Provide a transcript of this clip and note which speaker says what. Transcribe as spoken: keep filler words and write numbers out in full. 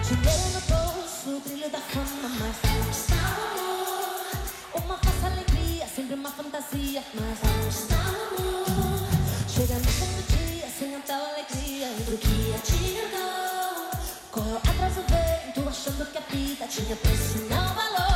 Speaker 1: Dinheiro no bolso, o brilho da fama, mas onde está o amor? Uma falsa alegria, sempre uma fantasia, mas onde está o amor? Chega no fim do dia, sem a tal alegria do que a te enganou. Correu atrás do vento, achando que a vida tinha preço e não valor.